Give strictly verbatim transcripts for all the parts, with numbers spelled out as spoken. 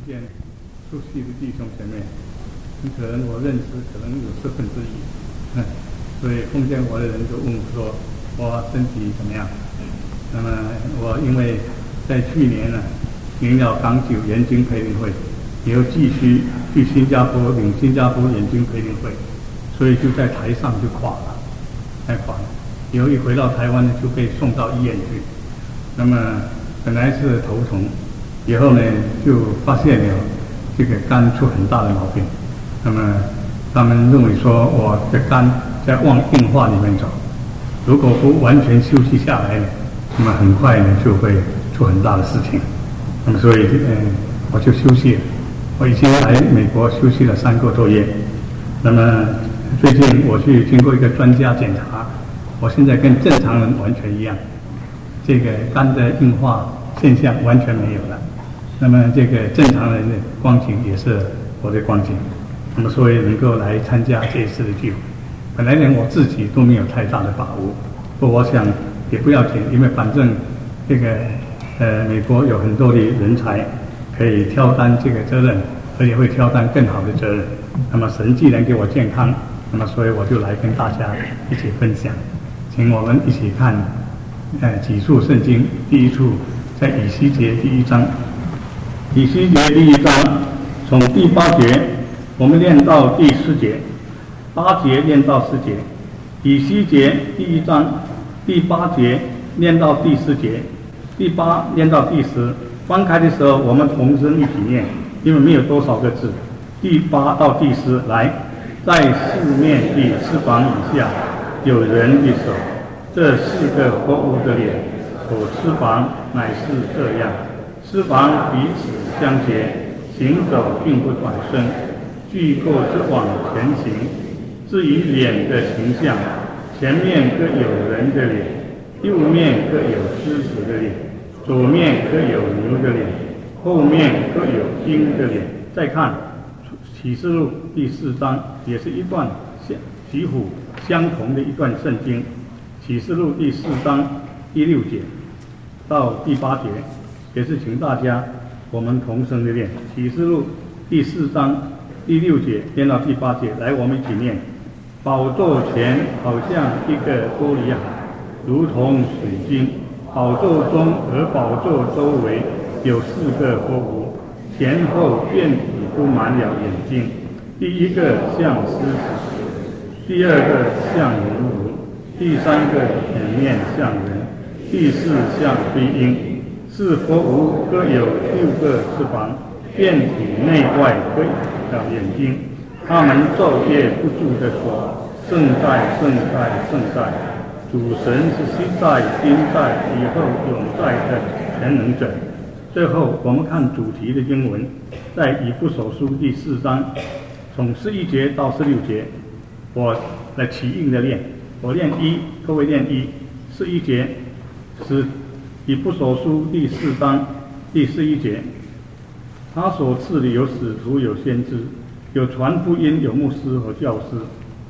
间出席的弟兄姐妹，可能我认识可能有四分之一，嗯，所以碰见我的人就问我说我身体怎么样？那么我因为在去年呢领了港九研经培灵会，也又继续去新加坡领新加坡研经培灵会，所以就在台上就垮了，太垮了。以后一回到台湾呢就被送到医院去，那么本来是头痛，以后呢就发现了这个肝出很大的毛病，那么他们认为说我的肝在往硬化里面走，如果不完全休息下来呢，那么很快呢就会出很大的事情。那么所以嗯、呃、我就休息了，我已经来美国休息了三个多月。那么最近我去经过一个专家检查，我现在跟正常人完全一样，这个肝的硬化现象完全没有了。那么这个正常人的光景也是我的光景，那么所以能够来参加这一次的聚会，本来连我自己都没有太大的把握，不过我想也不要紧，因为反正这个呃美国有很多的人才可以挑担这个责任，而且会挑担更好的责任。那么神既然给我健康，那么所以我就来跟大家一起分享，请我们一起看呃几处圣经。第一处在以西结第一章，以西结第一章从第八节我们念到第十节，八节念到十节，以西结第一章第八节念到第十节，第八念到第十。翻开的时候我们同声一起念，因为没有多少个字。第八到第十，来，在四面的翅膀以下有人的手，这四个活物的脸所翅膀乃是这样，翅膀彼此相结，行走并不转身，俱各自往前行。至于脸的形象，前面各有人的脸，右面各有狮子的脸，左面各有牛的脸，后面各有鹰的脸。再看启示录第四章，也是一段几乎相同的一段圣经。启示录第四章第六节到第八节，也是请大家我们同声的念。启示录第四章第六节念到第八节，来，我们一起念。宝座前好像一个玻璃海，如同水晶。宝座中和宝座周围有四个活物，前后遍体都满了眼睛。第一个像狮子，第二个像人如，第三个里面像人，第四像飞鹰。四活物各有六个翅膀，遍体内外各有眼睛。他们昼夜不住地说：圣在，圣在，圣在！主神是昔在、今在、以后永在的全能者。最后我们看主题的经文，在以弗所书第四章从十一节到十六节，我来起印的念，我念一，各位念一。十一节是以弗所书第四章第十一节，他所赐的有使徒，有先知，有传福音，有牧师和教师。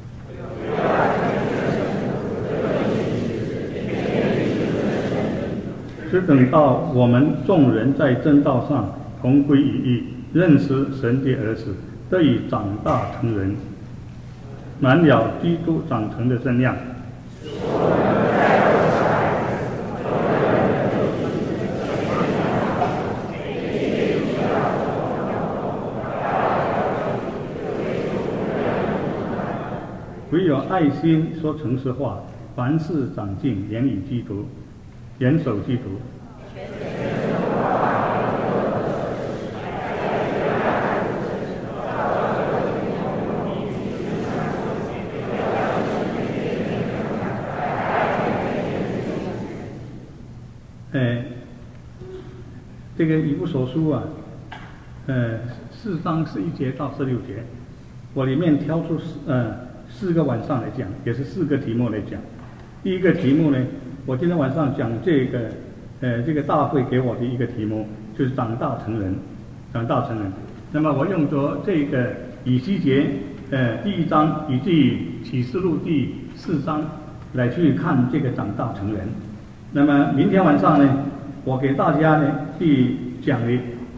只等到我们众人在真道上同归于一，认识神的儿子，得以长大成人，满了基督长成的身量。唯有爱心说诚实话，凡事长进，严以基督，严守基督。呃，这个以弗所书啊，呃，四章十一节到十六节，我里面挑出呃四个晚上来讲，也是四个题目来讲。第一个题目呢，我今天晚上讲这个，呃，这个大会给我的一个题目就是长大成人，长大成人。那么我用着这个以西结呃第一章以及启示录第四章来去看这个长大成人。那么明天晚上呢，我给大家呢去讲的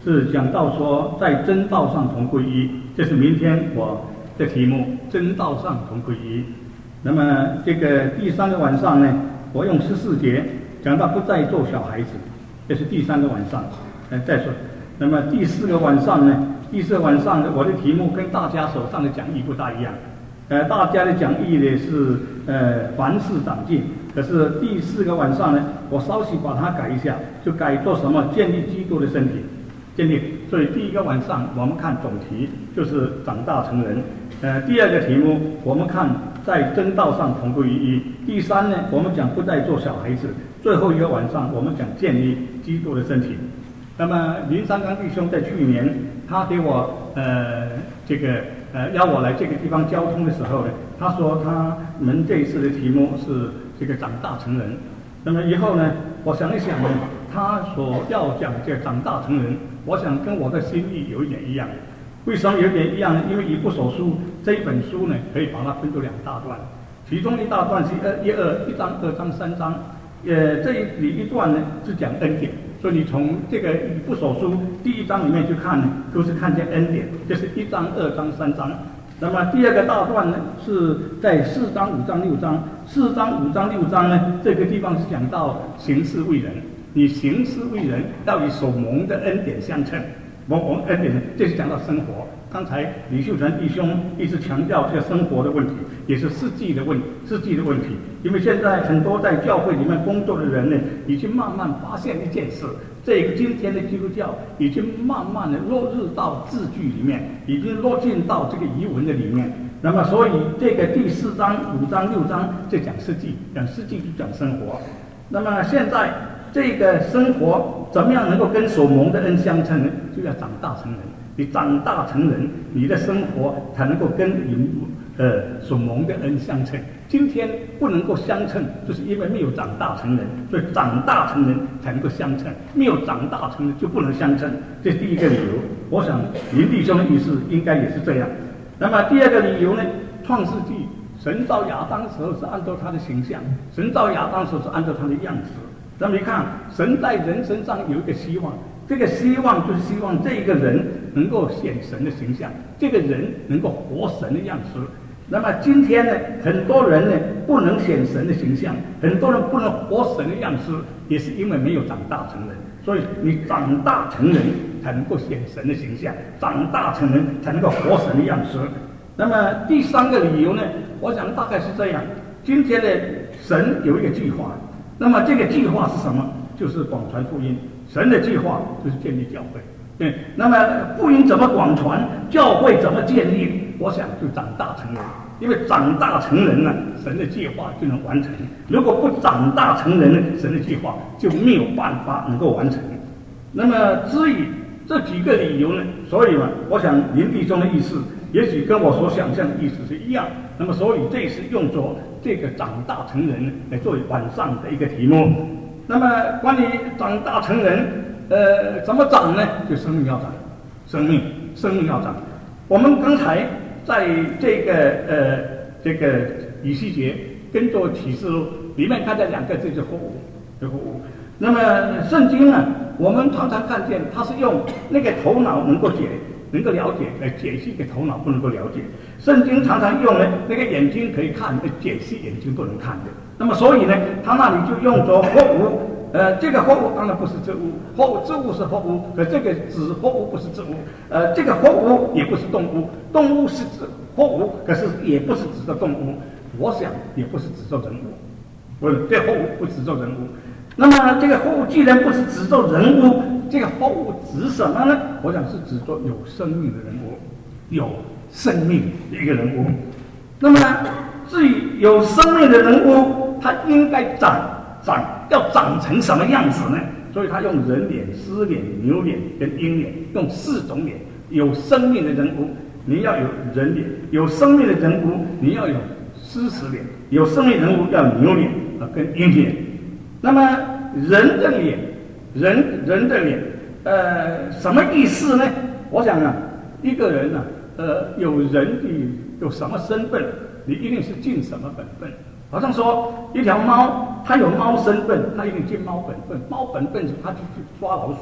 是讲到说在真道上同归一，这是明天我的题目，真道上同归一。那么这个第三个晚上呢，我用十四节讲到不再做小孩子，这是第三个晚上。呃，再说，那么第四个晚上呢，第四个晚上我的题目跟大家手上的讲义不大一样。呃，大家的讲义呢是呃凡事长进，可是第四个晚上呢，我稍许把它改一下，就改做什么？建立基督的身体，建立。所以第一个晚上我们看总题就是长大成人。呃，第二个题目我们看在真道上同归于一。第三呢，我们讲不再做小孩子。最后一个晚上我们讲建立基督的身体。那么林三刚弟兄在去年他给我呃这个呃邀我来这个地方交通的时候呢，他说他们这一次的题目是这个长大成人。那么以后呢，我想一想呢，他所要讲这个长大成人，我想跟我的心意有一点一样。为什么有点一样呢？因为以弗所书这一本书呢，可以把它分作两大段，其中一大段是二一二一章、二章、三章，呃，这里一段呢是讲恩典。所以你从这个以弗所书第一章里面去看呢，都是看见恩典，就是一章、二章、三章。那么第二个大段呢，是在四章、五章、六章。四章、五章、六章呢，这个地方是讲到行事为人。你行事为人要与所蒙的恩典相称。蒙蒙恩典呢，这是讲到生活。刚才李秀传弟兄一直强调这个生活的问题，也是实际的问实际的问题。因为现在很多在教会里面工作的人呢，已经慢慢发现一件事。这个今天的基督教已经慢慢的落入到字句里面，已经落进到这个遗文的里面。那么，所以这个第四章、五章、六章就讲实际，讲实际就讲生活。那么现在这个生活怎么样能够跟所蒙的恩相称呢？就要长大成人。你长大成人，你的生活才能够跟你呃所蒙的恩相称。今天不能够相称，就是因为没有长大成人，所以长大成人才能够相称。没有长大成人就不能相称，这是第一个理由。我想林弟兄的意思应该也是这样。那么第二个理由呢？创世纪神造亚当的时候是按照他的形象，神造亚当的时候是按照他的样式。那么你看，神在人身上有一个希望，这个希望就是希望这个人能够显神的形象，这个人能够活神的样式。那么今天呢，很多人呢不能显神的形象，很多人不能活神的样式，也是因为没有长大成人。所以你长大成人才能够显神的形象，长大成人才能够活神的样式。那么第三个理由呢，我想大概是这样：今天的神有一个计划，那么这个计划是什么？就是广传福音。神的计划就是建立教会。对，那么福音怎么广传，教会怎么建立？我想就长大成人，因为长大成人呢，神的计划就能完成。如果不长大成人呢，神的计划就没有办法能够完成。那么至于这几个理由呢，所以嘛，我想林弟兄的意思，也许跟我所想象的意思是一样。那么所以这次用作这个长大成人来作为晚上的一个题目。那么关于长大成人，呃，怎么长呢？就生命要长，生命，生命要长。我们刚才在这个呃这个以西结跟着启示录里面看到两个字，就是货物，就是货物。那么圣经呢，我们常常看见它是用那个头脑能够解、能够了解来解析给头脑不能够了解。圣经常常用呢那个眼睛可以看，来解析眼睛不能看的。那么所以呢，他那里就用着货物。呃，这个货物当然不是植物，货物植物是货物，可这个指货物不是植物。呃，这个货物也不是动物，动物是指货物，可是也不是指着动物。我想也不是指着人物，不是这货物不指着人物。那么这个货物既然不是指着人物，这个货物指什么呢？我想是指着有生命的人物，有生命的一个人物。那么至于有生命的人物，他应该长长。要长成什么样子呢？所以他用人脸、狮脸、牛脸跟鹰脸，用四种脸。有生命的人物，你要有人脸；有生命的人物，你要有狮子脸；有生命人物要有牛脸啊跟鹰脸。那么人的脸，人人的脸，呃，什么意思呢？我想啊，一个人啊，呃，有人的有什么身份，你一定是尽什么本分。好像说一条猫，它有猫身份，它一定尽猫本分。猫本分是它去去抓老鼠，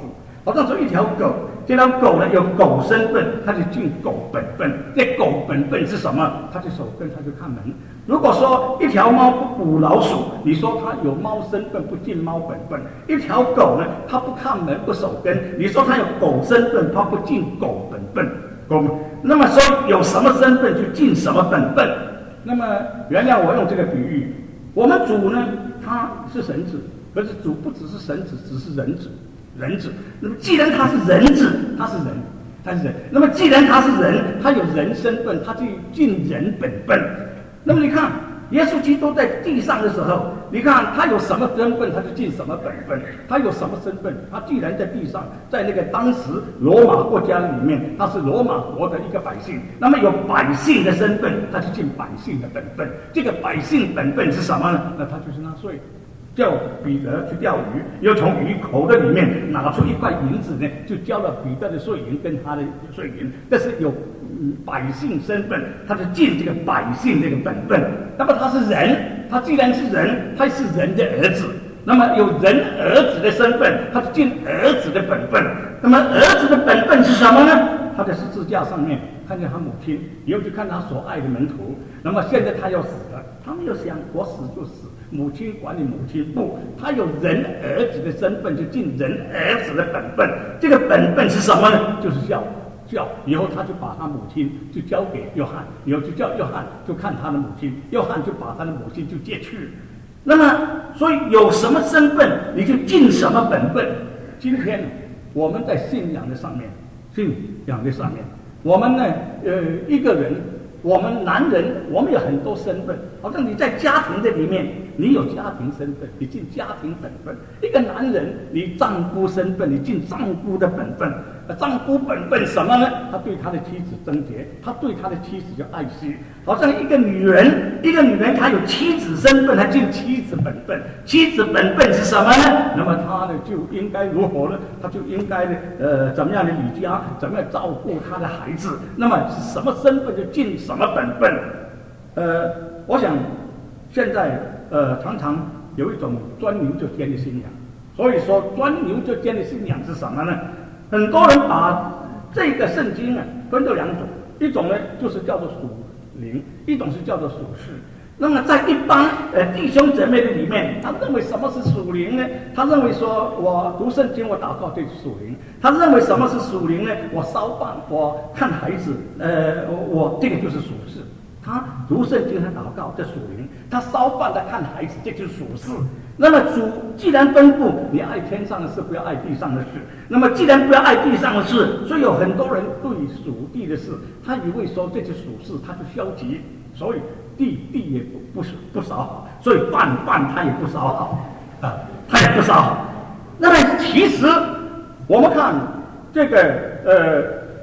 好像说一条狗，这条狗呢有狗身份，它就进狗本分。这狗本分是什么？它就守根，它就看门。如果说一条猫不捕老鼠，你说它有猫身份不进猫本分；一条狗呢，它不看门不守根，你说它有狗身份，它不进狗本分。狗，那么说有什么身份就进什么本分。那么原谅我用这个比喻，我们主呢他是神子，可是主不只是神子，只是人子。人子，那么既然他是人子，他是人，他是人。那么既然他是人，他有人身份，他就进人本分。那么你看，耶稣基督在地上的时候，你看他有什么身份，他就进什么本分。他有什么身份？他既然在地上，在那个当时罗马国家里面，他是罗马国的一个百姓，那么有百姓的身份，他就进百姓的本分。这个百姓本分是什么呢？那他就是纳税。叫彼得去钓鱼，又从鱼口的里面拿出一块银子呢，就交了彼得的税银跟他的税银。但是有、嗯、百姓身份，他就进这个百姓这个本分。那么他是人，他既然是人，他是人的儿子。那么有人儿子的身份，他就进儿子的本分。那么儿子的本分是什么呢？他在十字架上面看见他母亲，以后就看他所爱的门徒。那么现在他要死了，他没有想我死就死，母亲管你母亲不，他有人儿子的身份，就进人儿子的本分。这个本分是什么呢？就是孝。孝以后他就把他母亲就交给约翰，以后就叫约翰就看他的母亲，约翰就把他的母亲就接去。那么所以有什么身份你就尽什么本分。今天我们在信仰的上面，信仰的上面，我们呢呃一个人，我们男人我们有很多身份，好像你在家庭的里面你有家庭身份，你进家庭本分。一个男人你丈夫身份，你进丈夫的本分。丈夫本分什么呢？他对他的妻子贞洁，他对他的妻子就爱惜。好像一个女人，一个女人她有妻子身份，她进妻子本分。妻子本分是什么呢？那么她呢就应该如何呢？她就应该呢呃怎么样的理家，怎么样照顾她的孩子。那么是什么身份就进什么本分。呃，我想现在呃常常有一种钻牛角尖的信仰，所以说钻牛角尖的信仰是什么呢？很多人把这个圣经啊分作两种，一种呢就是叫做属灵，一种是叫做属世。那么在一般呃弟兄姊妹的里面，他认为什么是属灵呢？他认为说我读圣经，我祷告这是属灵。他认为什么是属灵呢？我烧饭，我看孩子，呃，我这个就是属世。他读圣经，他祷告，这属灵；他烧饭，他看孩子，这就是属世。那么主既然吩咐你爱天上的事，不要爱地上的事，那么既然不要爱地上的事，所以有很多人对属地的事，他以为说这是属世，他就消极，所以地地也不不不烧好，所以饭饭他也不烧好啊，他也不烧好。那么其实我们看这个呃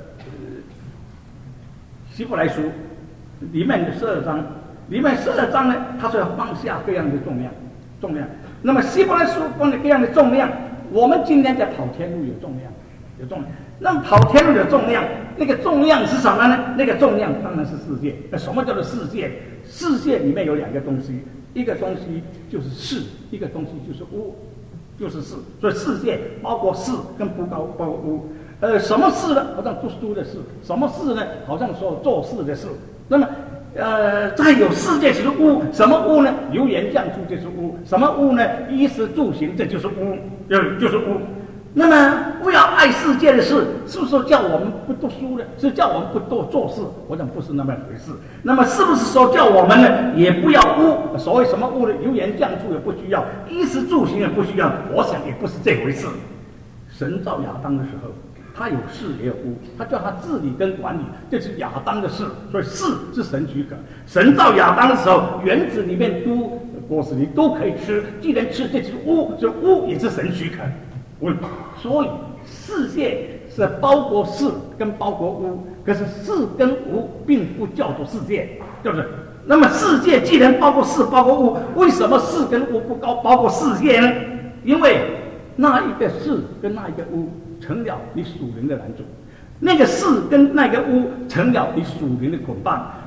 希伯来书里面的十二章，里面十二章呢，他说要放下各样的重量，重量。那么希伯来书放了各样的重量，我们今天在跑天路有重量，有重量。那么跑天路有重量，那个重量是什么呢？那个重量当然是世界。那什么叫做世界？世界里面有两个东西，一个东西就是世，一个东西就是物，就是世。所以世界包括世跟不包包括物。呃，什么事呢？好像读书的事。什么事呢？好像说做事的事。那么，呃，再有世界就是物，什么物呢？油盐酱醋就是物，什么物呢？衣食住行，这就是物，就就是物。那么，不要爱世界的事，是不是叫我们不读书呢？是叫我们不多做事？我想不是那么回事。那么，是不是说叫我们呢也不要物？所谓什么物呢？油盐酱醋也不需要，衣食住行也不需要。我想也不是这回事。神造亚当的时候，他有事也有物，他叫他治理跟管理，这是亚当的事，所以事是神许可。神造亚当的时候，园子里面都果实你都可以吃，既然吃，这是物，所以物也是神许可。所以世界是包括事跟包括物，可是事跟物并不叫做世界，对不对？那么世界既然包括事包括物，为什么事跟物不包包括世界呢？因为那一个事跟那一个物成了你属灵的拦阻，那个事跟那个物成了你属灵的捆绑。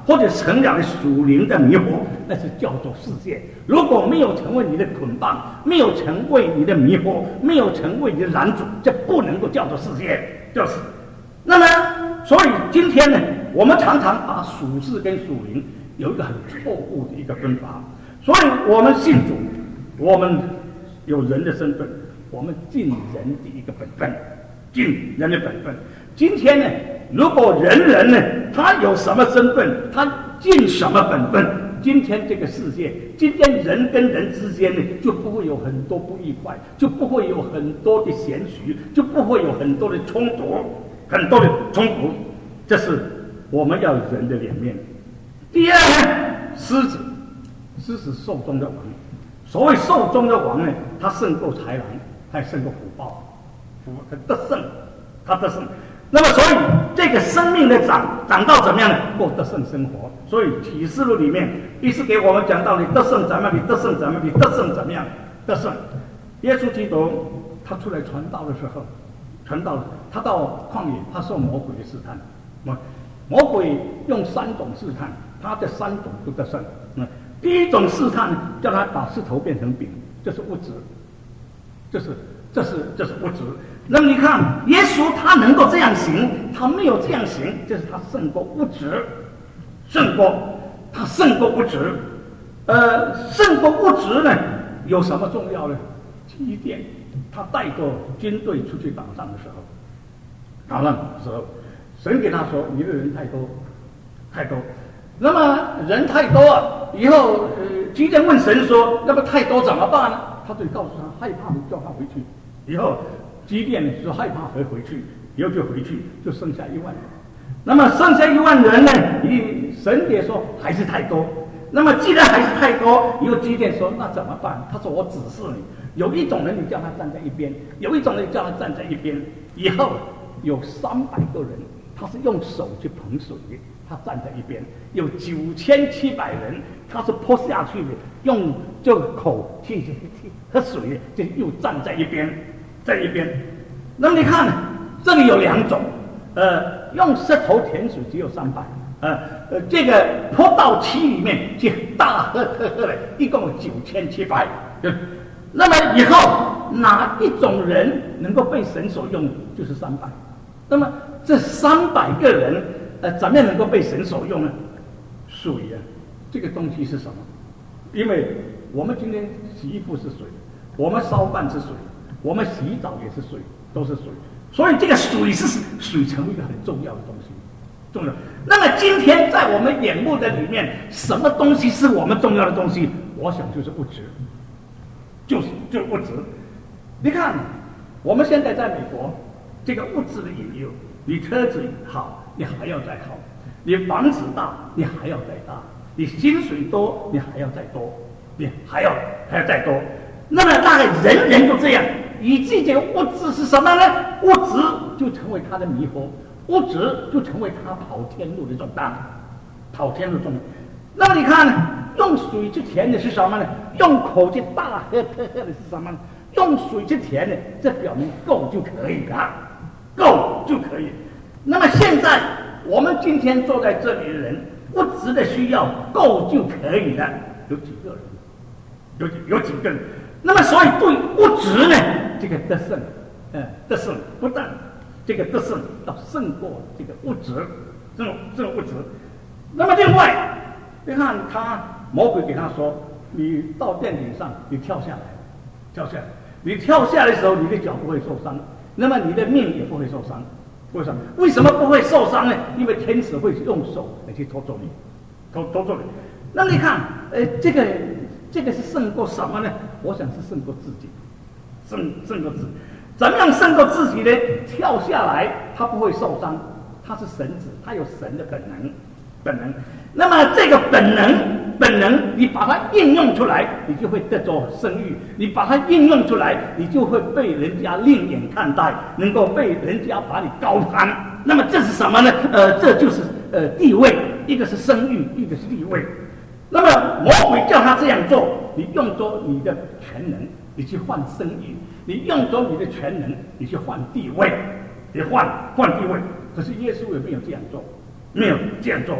或者成了属灵的迷惑，那是叫做世界。如果没有成为你的捆绑，没有成为你的迷惑，没有成为你的拦阻，这不能够叫做世界，就是。那么，所以今天呢，我们常常把属世跟属灵有一个很错误的一个分法。所以我们信主，我们有人的身份，我们尽人的一个本分，尽人的本分。今天呢，如果人人呢，他有什么身份，他尽什么本分，今天这个世界，今天人跟人之间呢，就不会有很多不愉快，就不会有很多的嫌隙，就不会有很多的冲突，很多的冲突。这是我们要人的脸面。第二呢，狮子，狮子兽中的王。所谓兽中的王呢，他胜过豺狼，他也胜过虎豹，虎他得胜，他得胜。那么，所以这个生命的长长到怎么样呢？过得胜生活。所以启示录里面一直给我们讲到你得胜怎么样，你得胜怎么样，你得胜怎么样，得胜。耶稣基督他出来传道的时候，传道他到旷野，他受魔鬼的试探，魔魔鬼用三种试探，他这三种都得胜。嗯，第一种试探叫他把石头变成饼，这是物质，这是这是这是物质。那么你看，耶稣他能够这样行，他没有这样行，就是他胜过物质，胜过他胜过物质，呃，胜过物质呢，有什么重要呢？基甸，他带着军队出去打仗的时候，打仗的时候，神给他说：“你的人太多，太多。”那么人太多啊，以后呃，基甸问神说：“那么太多怎么办呢？”他就告诉他，害怕你叫他回去，以后。基甸呢是害怕回回去，以后就回去，就剩下一万人。那么剩下一万人呢，你神也说还是太多。那么既然还是太多，以后基甸说那怎么办？他说我指示你，有一种人你叫他站在一边，有一种人叫他站在一边。以后有三百个人，他是用手去捧水的，他站在一边；有九千七百人，他是泼下去的，用这个口去去喝水，就又站在一边。在一边，那么你看，这里有两种，呃，用石头填水只有三百，呃呃，这个坡道期里面就大喝特喝了，一共有九千七百。那么以后哪一种人能够被神所用，就是三百。那么这三百个人，呃，怎么样能够被神所用呢？水啊，这个东西是什么？因为我们今天洗衣服是水，我们烧饭是水。我们洗澡也是水，都是水，所以这个水是水成为一个很重要的东西，重要。那么今天在我们眼目的里面，什么东西是我们重要的东西？我想就是物质，就是就是物质。你看，我们现在在美国，这个物质的引诱，你车子好，你还要再好；你房子大，你还要再大；你薪水多，你还要再多；你还要还要再多。那么大概人人都这样。以至这个物质是什么呢？物质就成为他的迷惑，物质就成为他跑天路的重担，跑天路重担。那么你看，用水去填的是什么呢？用口去大喝特喝的是什么呢？用水去填的，这表明够就可以了，够就可以。那么现在我们今天坐在这里的人，物质的需要够就可以了，有几个人？有几有几个人？那么，所以对物质呢，这个得胜，呃，得胜不但这个得胜要胜过这个物质，这种这种物质。那么另外，你看他魔鬼给他说：“你到殿顶上，你跳下来，跳下来。你跳下来的时候，你的脚不会受伤，那么你的命也不会受伤。为什么？为什么不会受伤呢？因为天使会用手来去拖住你，拖拖住你。那你看，呃，这个。”这个是胜过什么呢？我想是胜过自己，胜胜过自己。怎么样胜过自己呢？跳下来，他不会受伤，他是神子，他有神的本能，本能。那么这个本能，本能，你把它应用出来，你就会得着声誉；你把它应用出来，你就会被人家另眼看待，能够被人家把你高攀。那么这是什么呢？呃，这就是呃地位，一个是声誉，一个是地位。那么魔鬼叫他这样做，你用着你的全能，你去换声誉；你用着你的全能，你去换地位，你换换地位。可是耶稣也没有这样做，没有这样做。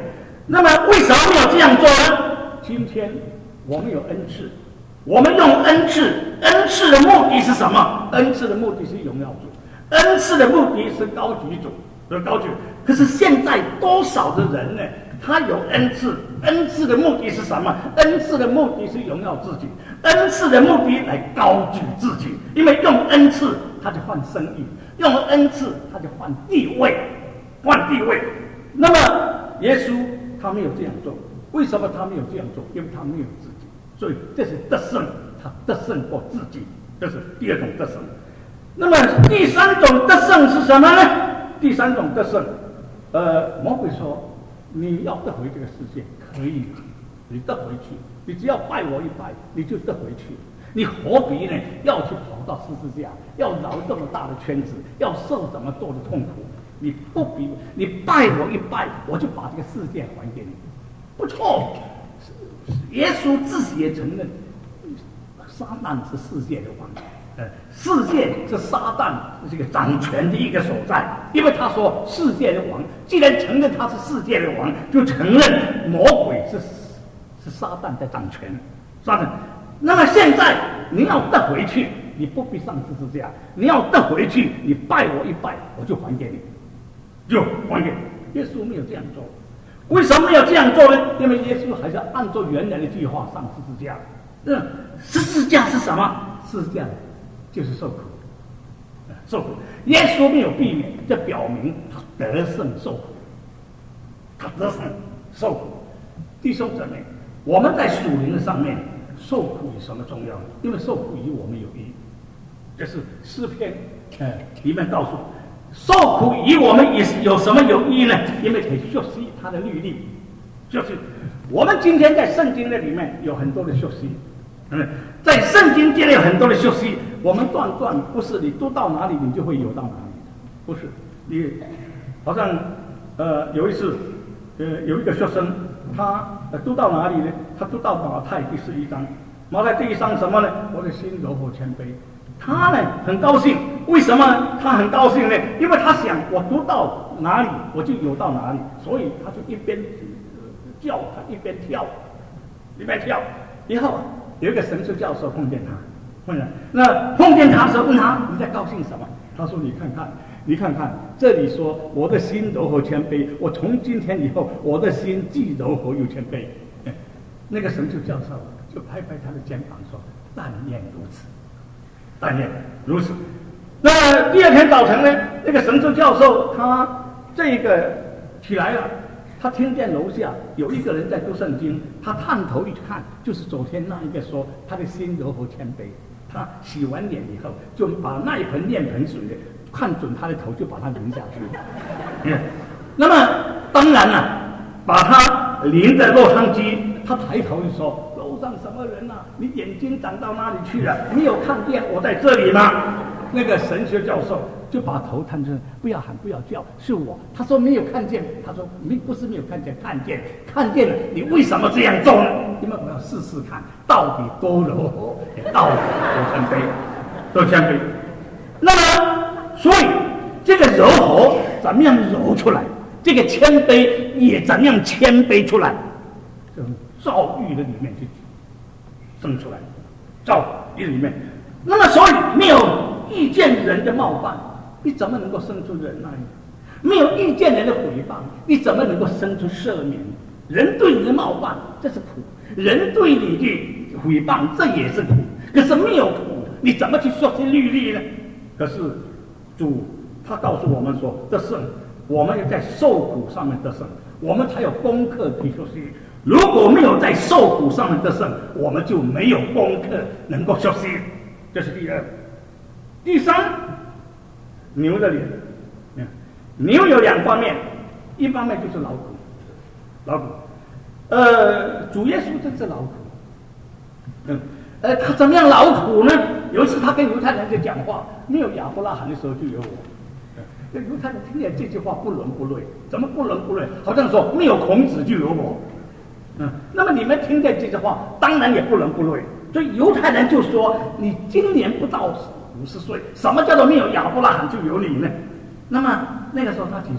那么为什么没有这样做呢？今天我们有恩赐，我们用恩赐，恩赐的目的是什么？恩赐的目的是荣耀主，恩赐的目的是高举主，是高举。可是现在多少的人呢？他有恩赐，恩赐的目的是什么？恩赐的目的是荣耀自己，恩赐的目的来高举自己。因为用恩赐，他就换声誉；用恩赐，他就换地位，换地位。那么耶稣他没有这样做，为什么他没有这样做？因为他没有自己，所以这是得胜，他得胜过自己，这是第二种得胜。那么第三种得胜是什么呢？第三种得胜，呃，魔鬼说。你要得回这个世界可以，你得回去，你只要拜我一拜，你就得回去。你何必呢？要去跑到十字架，要绕这么大的圈子，要受这么多的痛苦？你不必，你拜我一拜，我就把这个世界还给你。不错，耶稣自己也承认，撒旦是世界的王。呃，世界是撒旦这个掌权的一个所在，因为他说世界的王，既然承认他是世界的王，就承认魔鬼是是撒旦在掌权，撒旦。那么现在你要得回去，你不必上十字架，你要得回去，你拜我一拜，我就还给你，就还给你。耶稣没有这样做，为什么没有这样做呢？因为耶稣还是按照原来的计划上十字架。嗯，十字架是什么？十字架就是受苦，受苦。耶稣没有避免，这表明他得胜受苦，他得胜受苦。弟兄姊妹，我们在属灵的上面受苦有什么重要？因为受苦与我们有益。这是诗篇呃里面告诉，受苦与我们也是有什么有益呢？因为可以学习他的律例，就是我们今天在圣经的里面有很多的学习。嗯，在圣经界里有很多的学习，我们断断不是你读到哪里你就会游到哪里，不是你，好像呃有一次，呃有一个学生，他呃读到哪里呢？他读到马太第十一章，马太第一章什么呢？我的心柔和谦卑。他呢很高兴，为什么他很高兴呢？因为他想我读到哪里我就游到哪里，所以他就一边叫他一边跳，一边跳，以后。有一个神学教授碰见他，碰见那碰见他的时候问他你在高兴什么？他说你看看，你看看这里说我的心柔和谦卑，我从今天以后我的心既柔和又谦卑。那个神学教授就拍拍他的肩膀说：“但愿如此，但愿如此。”那第二天早晨呢，那个神学教授他这个起来了。他听见楼下有一个人在读圣经，他探头一看，就是昨天那一个说他的心柔和谦卑。他洗完脸以后，就把那一盆面盆水的看准他的头，就把他淋下去。嗯，那么当然了，把他淋在落汤鸡。他抬头就说：“楼上什么人啊？你眼睛长到哪里去了？你有看见我在这里吗？”那个神学教授就把头探出，不要喊，不要叫，是我。他说没有看见，他说你不是没有看见，看见，看见了，你为什么这样做呢？因为我要试试看，到底多柔和，到底多谦卑，多谦卑。那么，所以这个柔和怎么样柔出来？这个谦卑也怎么样谦卑出来？从造育的里面去生出来，造育里面。那么，所以没有遇见人的冒犯，你怎么能够生出忍耐？没有遇见人的毁谤，你怎么能够生出赦免？人对你的冒犯，这是苦；人对你的毁谤，这也是苦。可是没有苦，你怎么去说这律例呢？可是主他告诉我们说，得胜，我们要在受苦上面得胜，我们才有功课可以学习。如果没有在受苦上面得胜，我们就没有功课能够学习。这是第二。第三，牛的脸，牛有两方面，一方面就是劳苦，劳苦。呃，主耶稣真是劳苦。嗯，呃，他怎么样劳苦呢？有一次他跟犹太人在讲话，没有亚伯拉罕的时候就有我。那犹太人听见这句话不伦不类，怎么不伦不类？好像说没有孔子就有我。嗯，那么你们听见这句话，当然也不伦不类。所以犹太人就说：“你今年不到五十岁，什么叫做没有亚伯拉罕就有你呢？”那么那个时候他几岁？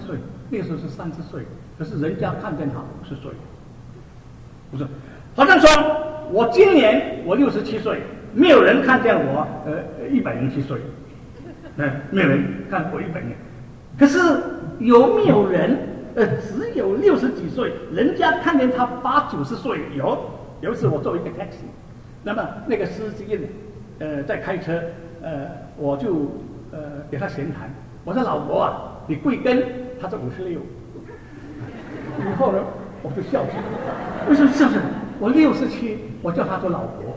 那个时候是三十岁，可是人家看见他五十岁，不是，好像说我今年我六十七岁，没有人看见我呃一百零七岁，嗯，没有人看我一百年，可是有没有人呃只有六十几岁，人家看见他八九十岁？有，有一次我坐一个 taxi， 那么那个司机呢，呃在开车，呃我就呃给他闲谈，我说老伯啊，你贵庚？他说五十六。以后呢，我就笑起来。为什么笑起来？我六十七，我叫他做老伯。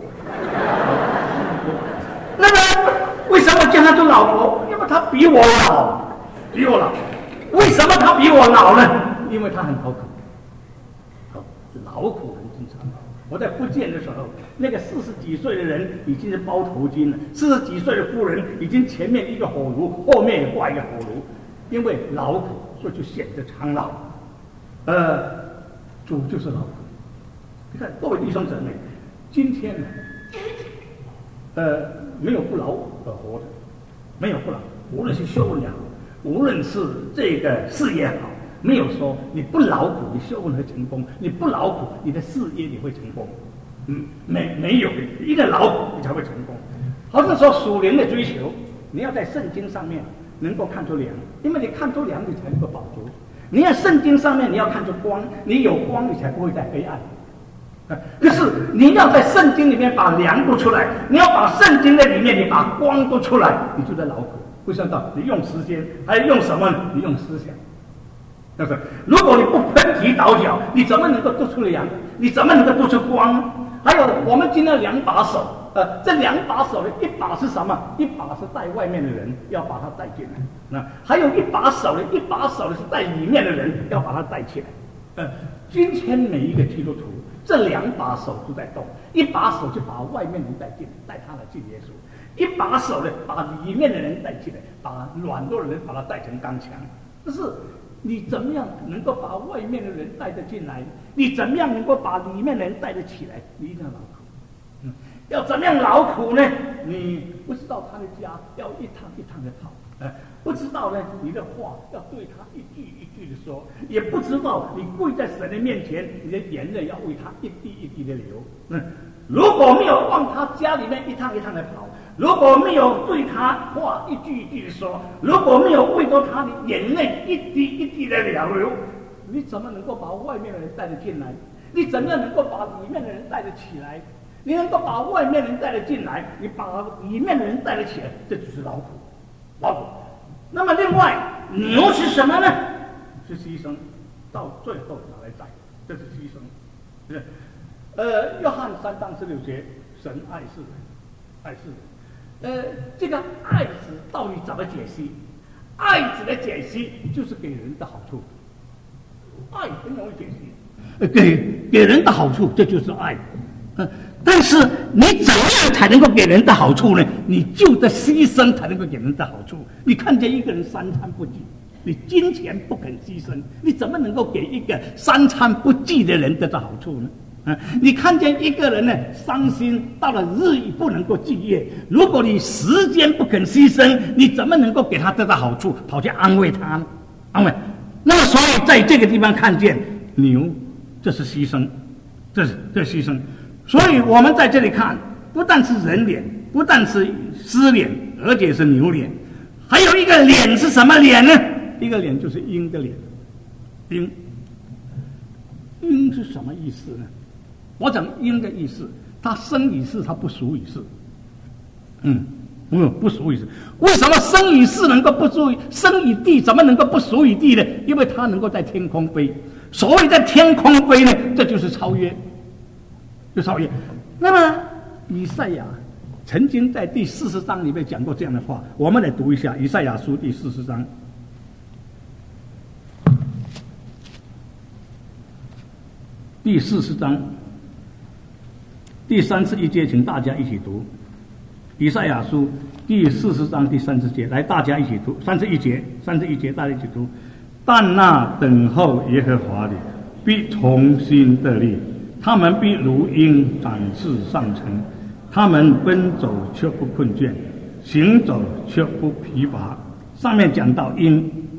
那么为什么叫他做老伯？因为他比我老，比我老。为什么他比我老呢？因为他很劳苦。好，劳苦很正常。我在福建的时候，那个四十几岁的人已经是包头巾了，四十几岁的妇人已经前面一个火炉，后面也挂一个火炉，因为劳苦，所以就显得苍老。呃，主就是劳苦。你看，各位弟兄姊妹，今天呢，呃，没有不劳而活的，没有不劳，无论是修养，无论是这个事业好。没有说你不劳苦，你修问会成功；你不劳苦，你的事业你会成功。嗯，没没有，一定劳苦你才会成功。好像说属灵的追求，你要在圣经上面能够看出良，因为你看出良，你才能够保足。你要圣经上面你要看出光，你有光，你才不会在黑暗。啊，可是你要在圣经里面把良都出来，你要把圣经的里面你把光都出来，你就在劳苦。会想到你用时间，还用什么呢？你用思想。就是，如果你不喷蹄倒脚，你怎么能够渡出良？你怎么能够渡出光？还有，我们今天两把手，呃，这两把手的一把是什么？一把是带外面的人，要把他带进来；那还有一把手的，一把手的是带里面的人，要把他带起来。呃，今天每一个基督徒，这两把手都在动，一把手就把外面人带进，带他来进耶稣；一把手呢，把里面的人带进来，把软弱的人把他带成刚强。这是。你怎么样能够把外面的人带得进来？你怎么样能够把里面的人带得起来？你一定要劳苦。嗯，要怎么样劳苦呢？你不知道他的家，要一趟一趟的跑。呃，不知道呢，你的话要对他一句一句的说，也不知道你跪在神的面前，你的眼泪要为他一滴一滴的流。嗯，如果没有往他家里面一趟一趟的跑。如果没有对他话一句一句的说，如果没有为着他的眼泪一滴一滴的流，你怎么能够把外面的人带得进来？你怎样能够把里面的人带得起来？你能够把外面的人带得进来，你把里面的人带得起来，这就是劳苦，劳苦。那么另外，牛是什么呢？是牺牲，到最后拿来宰，这是牺牲。是，呃，约翰三章十六节，神爱世人，爱世人。呃，这个爱子到底怎么解析？爱子的解析就是给人的好处，爱很容易解析，呃，给给人的好处，这就是爱。呃，但是你怎样才能够给人的好处呢？你就得牺牲才能够给人的好处。你看见一个人三餐不济，你金钱不肯牺牲，你怎么能够给一个三餐不济的人得到好处呢？啊，你看见一个人呢伤心到了日以不能够继夜，如果你时间不肯牺牲，你怎么能够给他得到好处，跑去安慰他呢？安慰。那么所以在这个地方看见牛，这是牺牲，这是这是牺牲。所以我们在这里看，不但是人脸，不但是狮脸，而且是牛脸，还有一个脸是什么脸呢？一个脸就是鹰的脸。鹰，鹰是什么意思呢？我讲鹰的意思，它生于世，它不属于世。嗯，嗯，不属于世。为什么生于世能够不属于生于地，怎么能够不属于地呢？因为它能够在天空飞。所谓在天空飞呢，这就是超越，就超越。那么以赛亚曾经在第四十章里面讲过这样的话，我们来读一下以赛亚书第四十章。第四十章第三十一节，请大家一起读以赛亚书第四十章第三十节，来，大家一起读三十一节，三十一节大家一起读。但那等候耶和华的必重新得力，他们必如鹰展翅上腾，他们奔走却不困倦，行走却不疲乏。上面讲到鹰，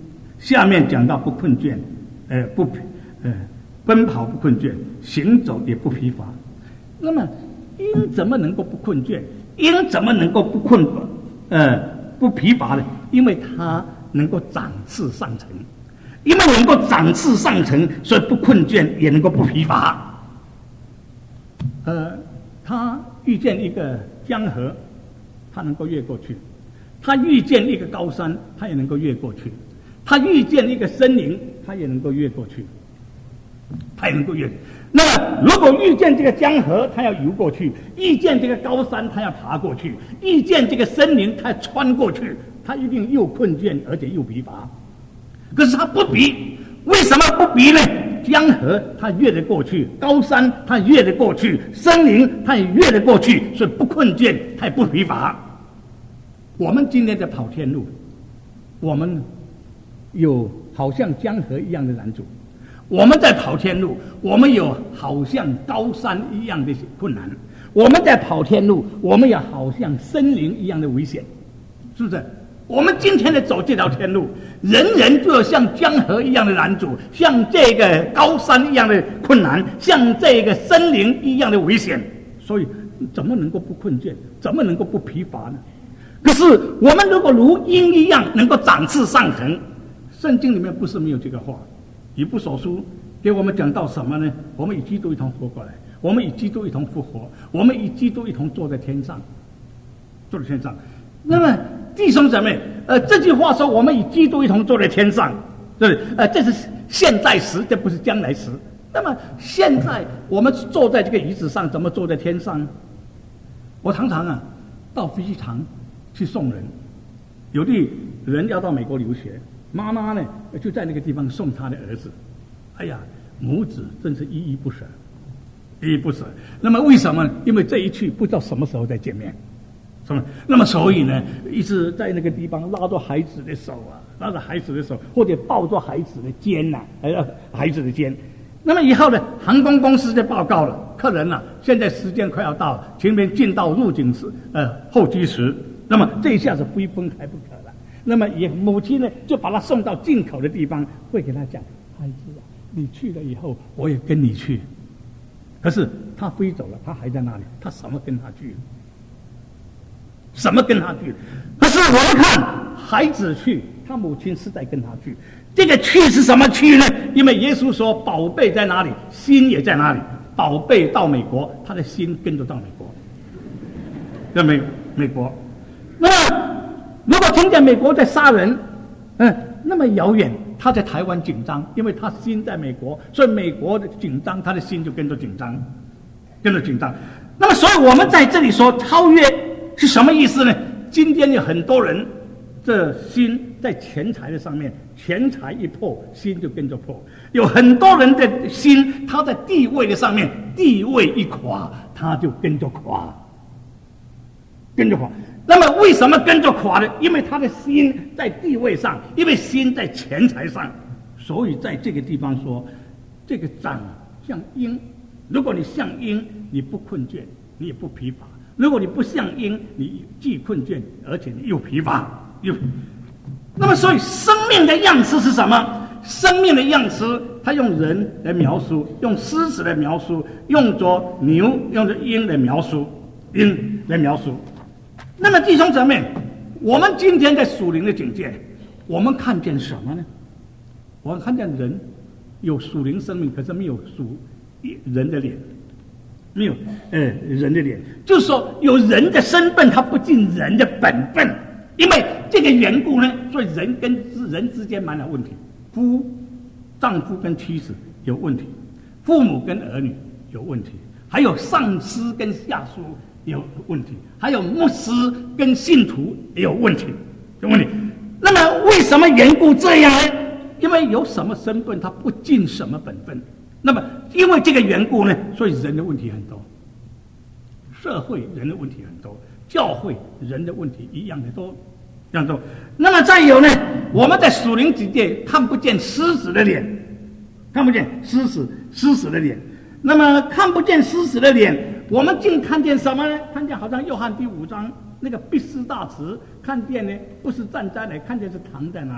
下面讲到不困倦，呃，不，呃，奔跑不困倦，行走也不疲乏。那么鹰怎么能够不困倦？鹰怎么能够不困，呃，不疲乏呢？因为它能够长翅上腾，因为能够长翅上腾，所以不困倦，也能够不疲乏。呃，他遇见一个江河，他能够越过去；他遇见一个高山，他也能够越过去；他遇见一个森林，他也能够越过去，他也能够越。那么，如果遇见这个江河，他要游过去；遇见这个高山，他要爬过去；遇见这个森林，他要穿过去，他一定又困倦，而且又疲乏。可是他不比，为什么不比呢？江河他越得过去，高山他越得过去，森林他也越得过去，所以不困倦，他也不疲乏。我们今天在跑天路，我们有好像江河一样的拦阻；我们在跑天路，我们有好像高山一样的困难；我们在跑天路，我们有好像森林一样的危险，是不是？我们今天的走这条天路，人人就有像江河一样的拦阻，像这个高山一样的困难，像这个森林一样的危险，所以怎么能够不困倦？怎么能够不疲乏呢？可是我们如果如鹰一样能够长翅上腾，圣经里面不是没有这个话。以弗所书给我们讲到什么呢？我们与基督一同活过来，我们与基督一同复活，我们与基督一同坐在天上，坐在天上。那么弟兄姊妹，呃，这句话说我们与基督一同坐在天上，对不对？呃，这是现在时，这不是将来时。那么现在我们坐在这个椅子上，怎么坐在天上呢？我常常啊到飞机场去送人，有的人要到美国留学，妈妈呢就在那个地方送他的儿子。哎呀，母子真是依依不舍，依依不舍。那么为什么？因为这一去不知道什么时候再见面。那么所以呢，一直在那个地方拉着孩子的手啊，拉着孩子的手，或者抱着孩子的肩呐、啊，孩子的肩。那么以后呢，航空公司就报告了，客人啊，现在时间快要到了，请您进到入境室呃候机室。那么这一下子非分开不可了。那么也母亲呢，就把他送到进口的地方，会给他讲，孩子啊，你去了以后，我也跟你去。可是他飞走了，他还在那里，他什么跟他去？什么跟他去？可是我们看孩子去，他母亲是在跟他去。这个去是什么去呢？因为耶稣说，宝贝在哪里，心也在哪里。宝贝到美国，他的心跟着到美国，在美美国。那么，如果听见美国在杀人，嗯，那么遥远，他在台湾紧张，因为他心在美国，所以美国的紧张，他的心就跟着紧张，跟着紧张。那么，所以我们在这里说超越。是什么意思呢？今天有很多人，这心在钱财的上面，钱财一破，心就跟着破。有很多人的心，他在地位的上面，地位一垮，他就跟着垮，跟着垮。那么为什么跟着垮呢？因为他的心在地位上，因为心在钱财上，所以在这个地方说，这个长像鹰。如果你像鹰，你不困倦，你也不疲乏。如果你不像鹰，你既困倦，而且你又疲乏，又。那么，所以生命的样式是什么？生命的样式，它用人来描述，用狮子来描述，用着牛、用着鹰来描述，鹰来描述。那么，弟兄姊妹，我们今天在属灵的境界，我们看见什么呢？我们看见人有属灵生命，可是没有属人的脸。没有，呃，人的脸，就是说有人的身份，他不尽人的本分，因为这个缘故呢，所以人跟人之间满了问题。夫丈夫跟妻子有问题，父母跟儿女有问题，还有上司跟下属有问题，还有牧师跟信徒也有问题，有问题。那么为什么缘故这样呢？因为有什么身份，他不尽什么本分。那么，因为这个缘故呢，所以人的问题很多，社会人的问题很多，教会人的问题一样的多，一样多。那么再有呢，我们在属灵之界看不见狮子的脸，看不见狮子狮子的脸。那么看不见狮子的脸，我们竟看见什么呢？看见好像约翰第五章那个毕士大池，看见呢不是站在那里，看见是躺在那里。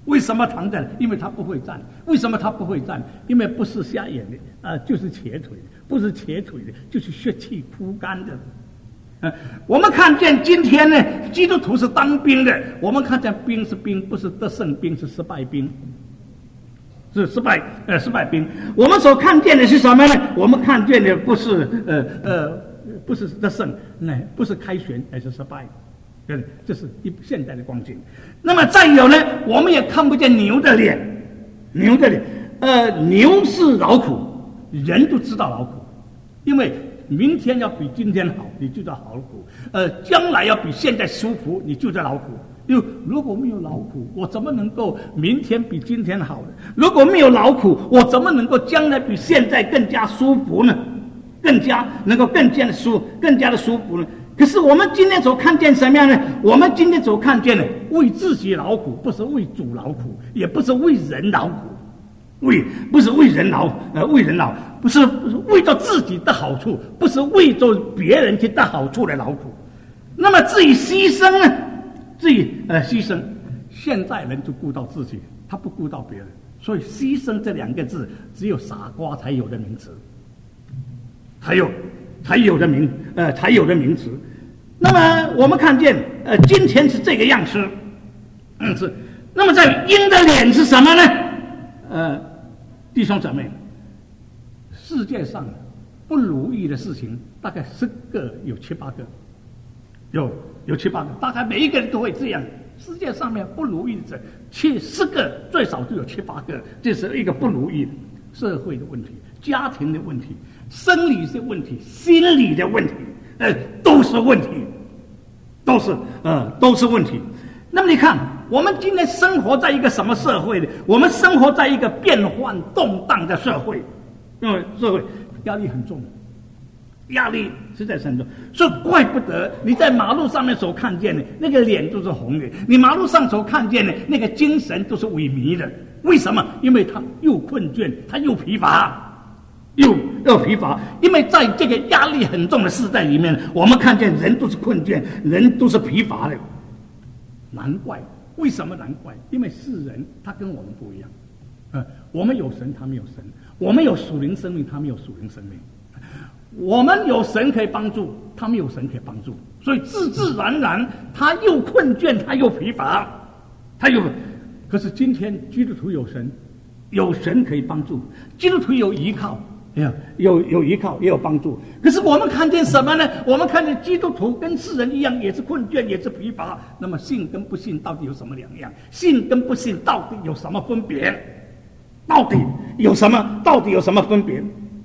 为什么躺着？因为他不会站。为什么他不会站？因为不是瞎眼的啊、呃，就是瘸腿的；不是瘸腿的，就是血气枯干的。呃，我们看见今天呢，基督徒是当兵的，我们看见兵是兵，不是得胜兵，是失败兵，是失败呃失败兵。我们所看见的是什么呢？我们看见的不是呃呃不是得胜，那不是开旋，而是失败。对，这是一现代的光景。那么再有呢，我们也看不见牛的脸，牛的脸，呃，牛是劳苦，人都知道劳苦，因为明天要比今天好，你就叫劳苦；呃，将来要比现在舒服，你就叫劳苦。因为如果没有劳苦，我怎么能够明天比今天好呢？如果没有劳苦，我怎么能够将来比现在更加舒服呢？更加能够更加的舒，更加的舒服呢？可是我们今天所看见什么样呢？我们今天所看见的，为自己劳苦，不是为主劳苦，也不是为人劳苦，为不是为人劳，呃，为人劳，不是不是为着自己的好处，不是为着别人去得好处来劳苦。那么至于牺牲呢？至于呃牺牲，现在人就顾到自己，他不顾到别人，所以牺牲这两个字，只有傻瓜才有的名词，才有。才有的名呃才有的名词。那么我们看见呃今天是这个样式，嗯是。那么在鹰的脸是什么呢？呃，弟兄姊妹，世界上不如意的事情大概十个有七八个，有有七八个，大概每一个人都会这样。世界上面不如意的七十个最少就有七八个，这是一个不如意，社会的问题，家庭的问题。生理的问题，心理的问题，呃，都是问题，都是呃，都是问题。那么你看，我们今天生活在一个什么社会呢？我们生活在一个变幻动荡的社会，因为社会压力很重，压力实在是很重，所以怪不得你在马路上面所看见的那个脸都是红的，你马路上所看见的那个精神都是萎靡的。为什么？因为他又困倦，他又疲乏。又又疲乏，因为在这个压力很重的时代里面，我们看见人都是困倦，人都是疲乏的。难怪，为什么难怪？因为世人他跟我们不一样，呃，我们有神，他没有神；我们有属灵生命，他没有属灵生命；我们有神可以帮助，他没有神可以帮助，所以自自然然，他又困倦，他又疲乏，他又。可是今天基督徒有神，有神可以帮助，基督徒有依靠。有有依靠，也有帮助。可是我们看见什么呢？我们看见基督徒跟世人一样，也是困倦，也是疲乏。那么信跟不信到底有什么两样？信跟不信到底有什么分别？到底有什么？到底有什么分别？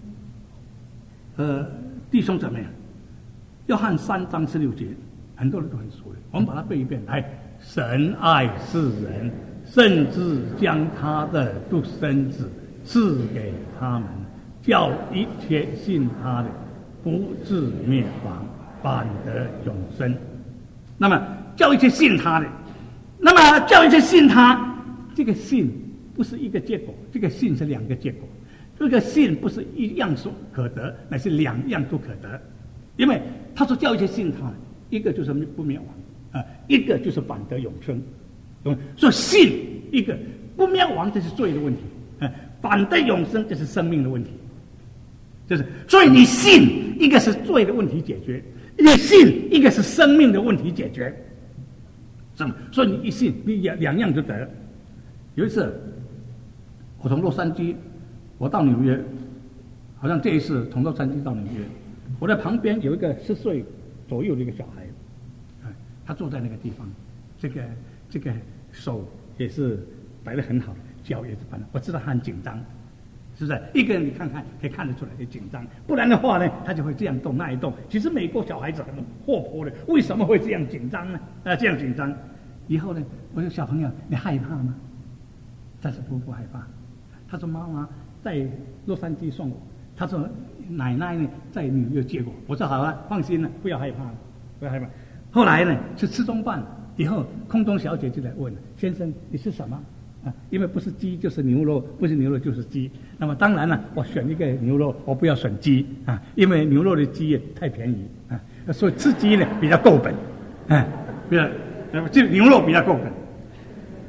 呃，弟兄姊妹，约翰三章十六节，很多人都很熟的，我们把它背一遍。来，神爱世人，甚至将他的独生子赐给他们。叫一切信他的不至灭亡，反得永生。那么叫一切信他的，那么叫一切信他，这个信不是一个结果，这个信是两个结果。这个信不是一样所可得，乃是两样都可得。因为他说叫一切信他，一个就是不灭亡啊、呃，一个就是反得永生。所以信一个不灭亡，这是罪的问题；呃，反得永生，这是生命的问题。就是，所以你信一个是罪的问题解决，你信一个是生命的问题解决，是吗？所以你一信，你两两样就得了。有一次，我从洛杉矶，我到纽约，好像这一次从洛杉矶到纽约，我在旁边有一个十岁左右的一个小孩，啊，他坐在那个地方，这个这个手也是摆得很好，脚也是摆得，我知道他很紧张。是不是一个人你看看可以看得出来很紧张？不然的话呢，他就会这样动那一动。其实美国小孩子很活泼的，为什么会这样紧张呢？啊，这样紧张。以后呢，我说小朋友，你害怕吗？但是不不害怕。他说妈妈在洛杉矶送我，他说奶奶呢在纽约接我。我说好啊，放心了，不要害怕，不要害怕。后来呢，去吃中饭以后，空中小姐就来问先生你是什么？啊，因为不是鸡就是牛肉，不是牛肉就是鸡。那么当然了，我选一个牛肉，我不要选鸡啊，因为牛肉的鸡太便宜啊，所以吃鸡呢比较够本，啊，比较呃这牛肉比较够本。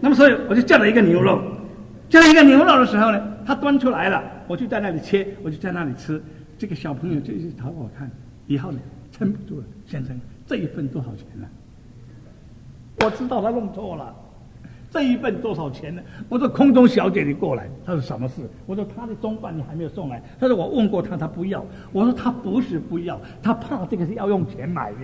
那么所以我就叫了一个牛肉，叫了一个牛肉的时候呢，他端出来了，我就在那里切，我就在那里吃。这个小朋友就一直讨我看，以后呢撑不住了，先生，这一份多少钱呢？我知道他弄错了，这一份多少钱呢？我说空中小姐你过来，他说什么事？我说他的中饭你还没有送来，他说我问过他，他不要。我说他不是不要，他怕这个是要用钱买的，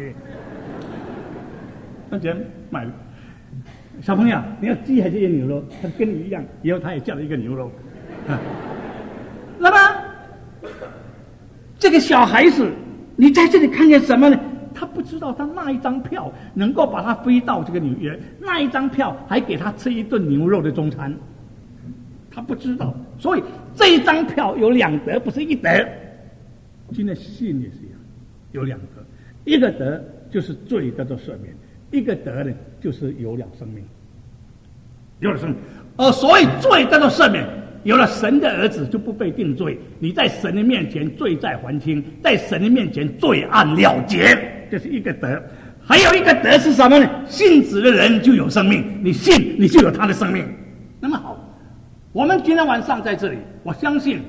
用钱买的。小朋友，你要鸡还是要牛肉？他跟你一样，以后他也叫了一个牛肉。啊、那么这个小孩子，你在这里看见什么呢？他不知道他那一张票能够把他飞到这个纽约，那一张票还给他吃一顿牛肉的中餐，他不知道。所以这一张票有两得，不是一得。今天信也是一样，有两得，一个得就是罪得到赦免，一个得呢就是有了生命，有了生命。而所以罪得到赦免，有了神的儿子就不被定罪，你在神的面前罪债还清，在神的面前罪案了结，这是一个德。还有一个德是什么呢？信子的人就有生命，你信你就有他的生命。那么好，我们今天晚上在这里，我相信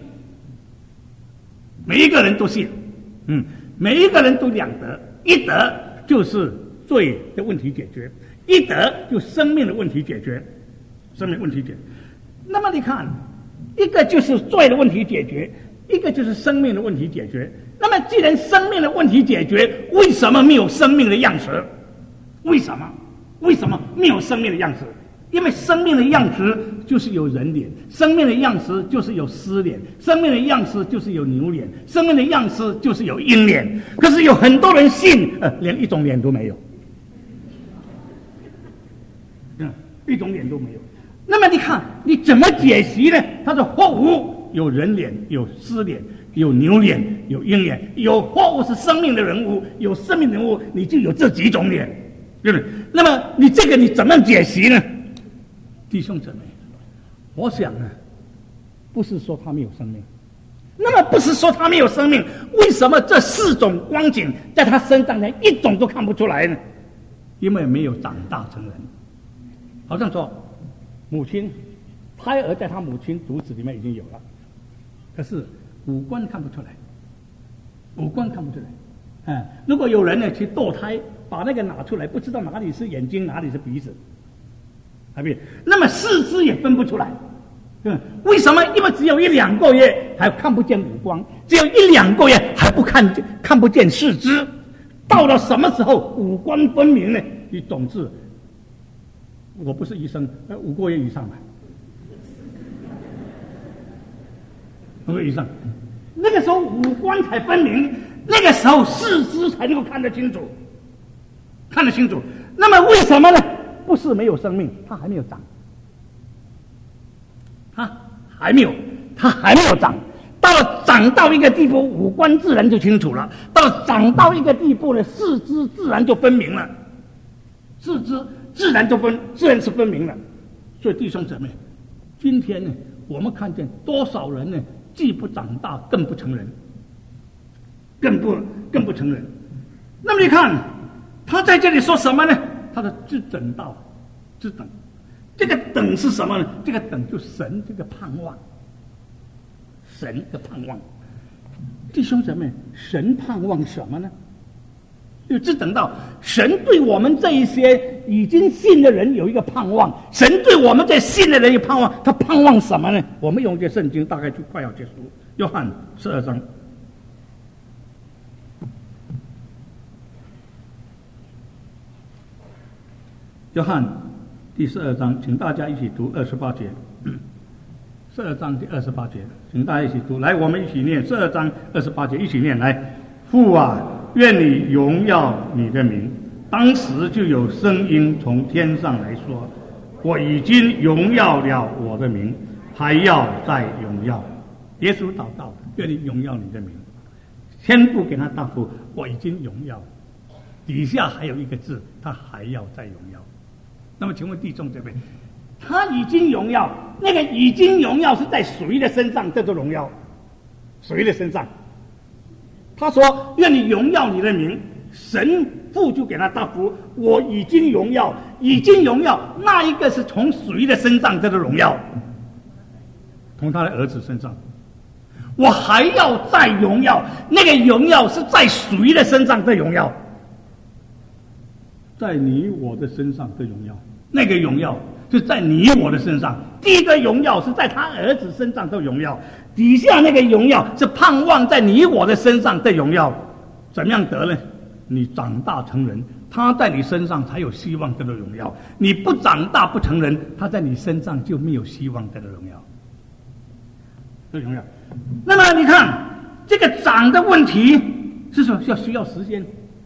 每一个人都信，嗯，每一个人都两得，一得就是罪的问题解决，一得就生命的问题解决，生命问题解决。那么你看，一个就是罪的问题解决，一个就是生命的问题解决。那么既然生命的问题解决，为什么没有生命的样式？为什么？为什么没有生命的样式？因为生命的样式就是有人脸，生命的样式就是有狮脸，生命的样式就是有牛脸，生命的样式就是有鹰脸。可是有很多人信，呃，连一种脸都没有，嗯，一种脸都没有。那么你看，你怎么解析呢？他说货物有人脸，有狮脸，有牛脸，有鹰脸。有货物是生命的人物，有生命人物，你就有这几种脸，对不对？那么你这个你怎么解析呢？弟兄姊妹，我想呢，不是说他没有生命，那么不是说他没有生命，为什么这四种光景在他身上连一种都看不出来呢？因为没有长大成人。好像说母亲胎儿在他母亲肚子里面已经有了，可是五官看不出来，五官看不出来。嗯，如果有人呢去堕胎，把那个拿出来，不知道哪里是眼睛，哪里是鼻子，对不对？那么四肢也分不出来。嗯，为什么？因为只有一两个月还看不见五官，只有一两个月还不看见看不见四肢。到了什么时候五官分明呢？你总之，我不是医生，呃，五个月以上吧，五个月以上，那个时候五官才分明，那个时候四肢才能够看得清楚，看得清楚。那么为什么呢？不是没有生命，它还没有长，它还没有，它还没有长。到了长到一个地步，五官自然就清楚了；到了长到一个地步呢，四肢自然就分明了，四肢自然就分，自然是分明了。所以弟兄姊妹，今天呢，我们看见多少人呢，既不长大，更不成人，更不更不成人。那么你看，他在这里说什么呢？他的至等道，至等，这个等是什么呢？这个等就神这个盼望，神的盼望。弟兄姊妹，神盼望什么呢？就只等到神对我们这一些已经信的人有一个盼望，神对我们这信的人有盼望，他盼望什么呢？我们用这圣经大概就快要结束，约翰十二章，约翰第十二章，请大家一起读二十八节。十二章第二十八节，请大家一起读，来，我们一起念十二章二十八节，一起念来。父啊，愿你荣耀你的名。当时就有声音从天上来说：我已经荣耀了我的名，还要再荣耀。耶稣祷告，愿你荣耀你的名。天父给他答复：我已经荣耀。底下还有一个字，他还要再荣耀。那么请问弟兄姊妹，他已经荣耀，那个已经荣耀是在谁的身上？这个荣耀，谁的身上？他说：愿你荣耀你的名。 神父就给他答复：我已经荣耀，已经荣耀。那一个是从谁的身上得的荣耀？从他的儿子身上。我还要再荣耀，那个荣耀是在谁的身上的荣耀？在你我的身上的荣耀。那个荣耀是在你我的身上。第一个荣耀是在他儿子身上的荣耀，底下那个荣耀是盼望在你我的身上的荣耀。怎么样得呢？你长大成人，他在你身上才有希望得到荣耀。你不长大不成人，他在你身上就没有希望得到荣耀。得荣耀。那么你看这个长的问题是说要需要时间，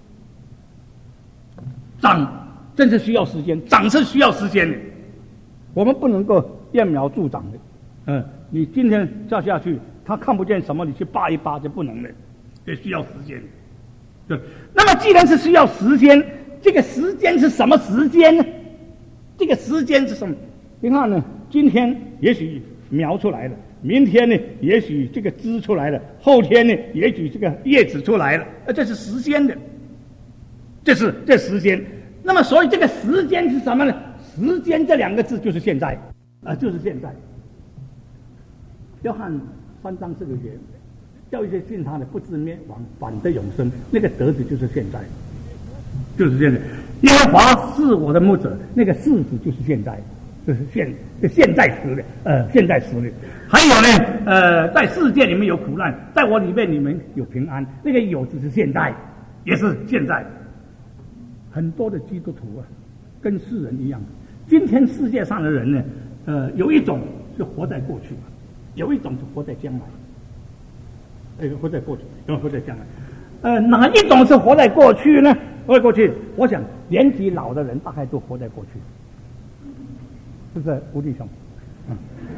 长真是需要时间，长是需要时间的，我们不能够揠苗助长的。嗯，你今天叫下去，他看不见什么，你去扒一扒就不能了，也需要时间。对，那么既然是需要时间，这个时间是什么时间呢？这个时间是什么？你看呢，今天也许苗出来了，明天呢，也许这个枝出来了，后天呢，也许这个叶子出来了，呃，这是时间的，这是这时间。那么，所以这个时间是什么呢？时间这两个字就是现在，啊、呃，就是现在。约翰三章这个节，叫一些信他的不至灭亡，反得永生。那个得字就是现在，就是现在。耶和华是我的牧者，那个是字就是现在。这是现现在时的，呃，现在时的。还有呢，呃，在世界里面有苦难，在我里面你们有平安。那个有只是现在，也是现在。很多的基督徒啊，跟世人一样。今天世界上的人呢，呃，有一种是活在过去，有一种是活在将来。呃，活在过去，有活在将来。呃，哪一种是活在过去呢？活在过去，我想年纪老的人大概都活在过去。是不是吴弟兄？嗯，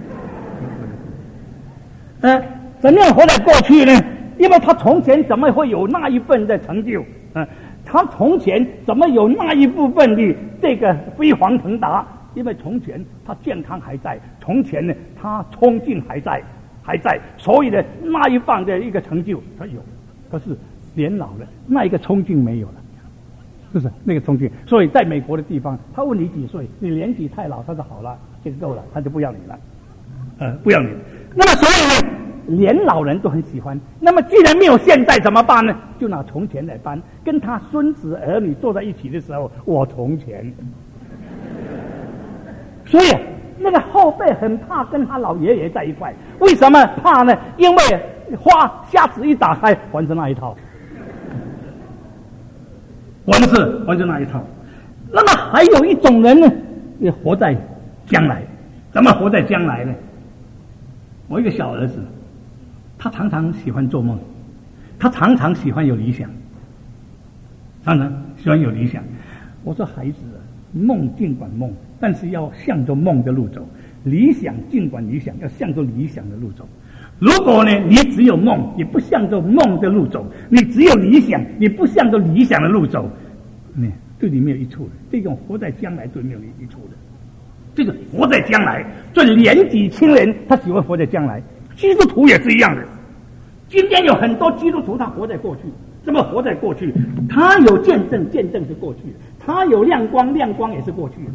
呃，怎么样活在过去呢？因为他从前怎么会有那一份的成就？呃，他从前怎么有那一部分的这个飞黄腾达？因为从前他健康还在，从前呢他冲劲还在，还在，所以呢那一方的一个成就他有，可是年老了，那一个冲劲没有了。就是那个冲劲，所以在美国的地方，他问你几岁，你年纪太老，他说好了，这个够了，他就不要你了，呃，不要你。那么所以呢，连老人都很喜欢。那么既然没有现在怎么办呢？就拿从前来搬，跟他孙子儿女坐在一起的时候，我从前。所以那个后辈很怕跟他老爷爷在一块，为什么怕呢？因为花匣子一打开，还是那一套。还是还是那一套。那么还有一种人呢，也活在将来。怎么活在将来呢？我一个小儿子，他常常喜欢做梦，他常常喜欢有理想，常常喜欢有理想。我说孩子啊，梦尽管梦，但是要向着梦的路走；理想尽管理想，要向着理想的路走。如果呢，你只有梦，你不向着梦的路走；你只有理想，你不向着理想的路走，你对你没有益处的。这种活在将来对没有益处的。这个活在将来，这年纪轻人他喜欢活在将来，基督徒也是一样的。今天有很多基督徒他活在过去，怎么活在过去？他有见证，见证是过去的；他有亮光，亮光也是过去的。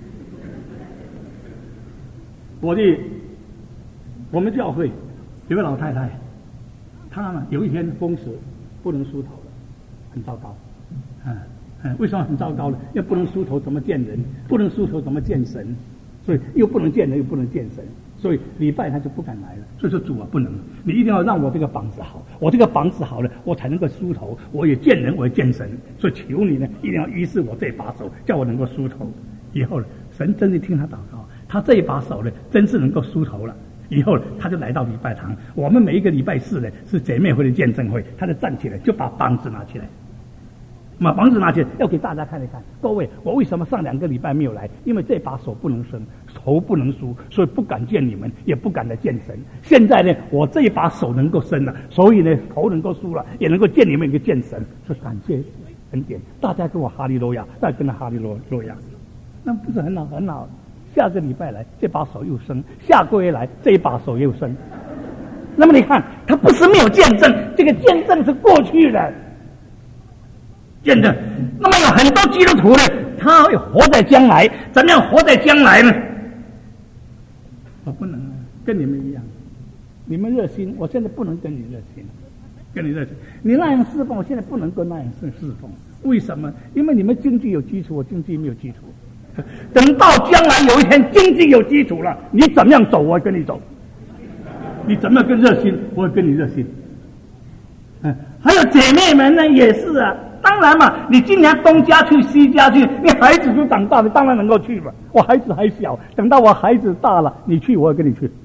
我的我们教会有个老太太，她呢有一天风蛇不能梳头了，很糟糕。嗯嗯，为什么很糟糕呢？因为不能梳头怎么见人？不能梳头怎么见神？所以又不能见人，又不能见神，所以礼拜他就不敢来了。所以说主啊，不能，你一定要让我这个膀子好，我这个膀子好了，我才能够梳头，我也见人，我也见神。所以求你呢，一定要医治我这把手，叫我能够梳头。以后呢，神真的听他祷告，他这一把手呢，真是能够梳头了。以后他就来到礼拜堂，我们每一个礼拜四呢是姐妹会的见证会，他就站起来，就把膀子拿起来，把膀子拿起来，要给大家看一看。各位，我为什么上两个礼拜没有来？因为这把手不能伸，头不能梳，所以不敢见你们，也不敢来见神。现在呢，我这一把手能够伸了，所以呢，头能够梳了，也能够见你们，也见神。所以感谢恩典，大家跟我哈利路亚，再跟他哈利路亚，那不是很好很好。下个礼拜来，这把手又伸；下个月来，这一把手又伸。那么你看，他不是没有见证，这个见证是过去的。 见证。那么有很多基督徒呢，他会活在将来，怎么样活在将来呢？我不能跟你们一样，你们热心，我现在不能跟你热心，跟你热心。你那样侍奉，我现在不能跟那样侍侍奉。为什么？因为你们经济有基础，我经济没有基础。等到将来有一天经济有基础了，你怎么样走，我跟你走；你怎么样跟热心，我会跟你热心。嗯，还有姐妹们呢，也是啊。当然嘛，你今年东家去西家去，你孩子就长大了，当然能够去嘛。我孩子还小，等到我孩子大了，你去，我会跟你去。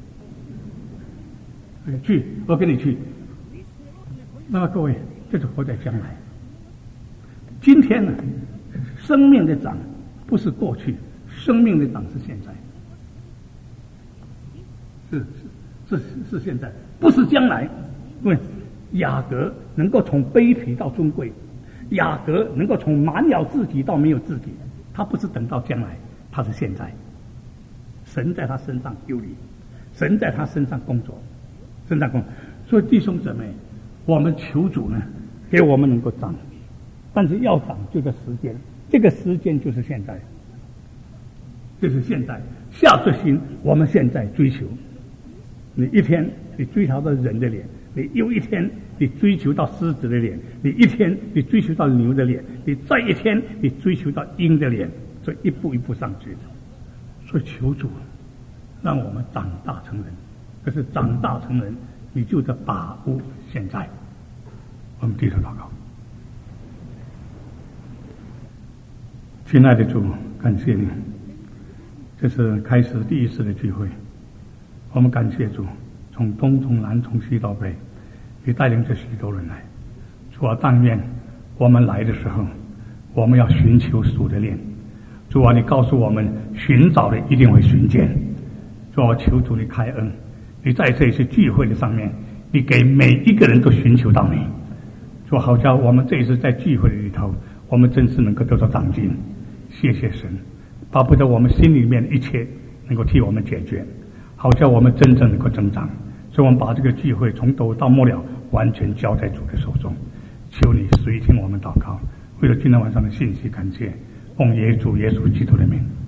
去，我跟你去。那么各位，这是活在将来。今天呢，生命的长不是过去，生命的长是现在，是是是是现在，不是将来。因为雅各能够从卑鄙到尊贵，雅各能够从满有自己到没有自己，他不是等到将来，他是现在。神在他身上有理，神在他身上工作，身上工作。所以弟兄姊妹，我们求主呢，给我们能够长，但是要长就这时间，这个时间就是现在，就是现在。下决心，我们现在追求。你一天你追求到人的脸，你又一天你追求到狮子的脸，你一天你追求到牛的脸，你再一天你追求到鹰的脸，所以一步一步上去。所以求主让我们长大成人，可是长大成人，你就得把握现在。我们低头祷告。亲爱的主，感谢你，这是开始第一次的聚会，我们感谢主，从东从南从西到北，你带领这许多人来。主啊，但愿我们来的时候，我们要寻求主的脸。主啊，你告诉我们，寻找的一定会寻见。主啊，我求主你开恩，你在这一次聚会的上面，你给每一个人都寻求到你。主啊，好叫我们这一次在聚会里头，我们真是能够得到长进。谢谢神，巴不得我们心里面一切能够替我们解决，好叫我们真正能够增长。所以我们把这个聚会从头到末了完全交在主的手中。求你垂听我们祷告，为了今天晚上的信息感谢，奉耶稣耶稣基督的名。